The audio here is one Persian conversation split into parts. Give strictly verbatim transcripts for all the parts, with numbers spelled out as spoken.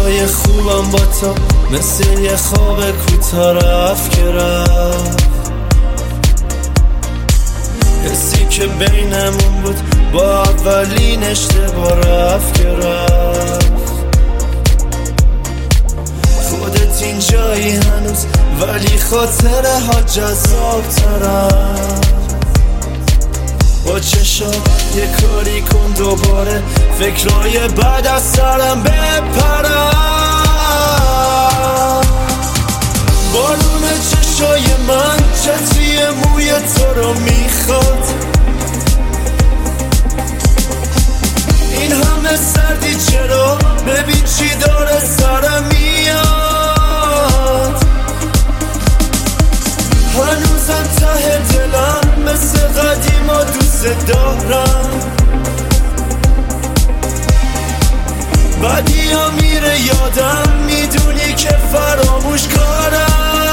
روزای خوبم با تو مثل یه خواب کوتاه رفت که رفت. حسی که بینمون بود با اولین اشتباه رفت که رفت. خودت اینجایی هنوز ولی خاطره ها جذاب ترم. با چشم یه کاری کن دوباره فکرای بعد از سرم بپرم. بارون چشای من چتری موی تو رو میخواد. این همه سردی چرا؟ ببین چی داره سرم میاد. هنوزم ته دلم مثل قدیما دوست دارم. بعدی ها میره یادم میدونی که فراموش کارم.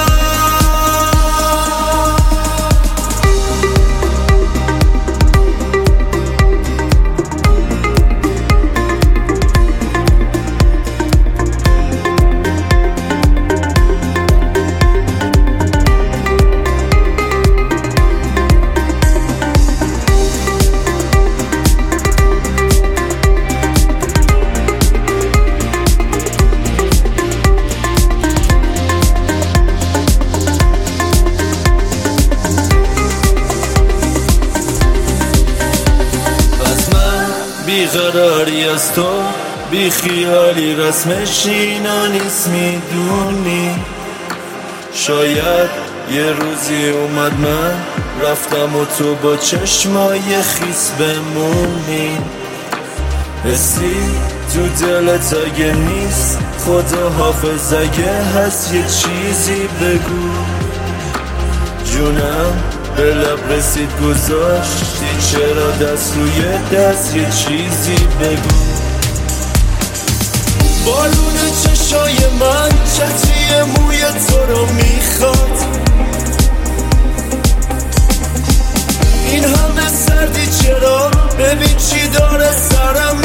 بیقراری از تو بی خیالی رسمش اینا نیست میدونی. شاید یه روزی اومد من رفتم و تو با چشمای خیس بمونی. حسی تو دلت اگه نیست خدا حافظ اگه هست یه چیزی بگو. جونم به لب رسید گذاشتی چرا دست روی دست یه چیزی بگو. بالون چشای من چتری موی تو رو میخواد. این همه سردی چرا؟ ببین چی داره سرم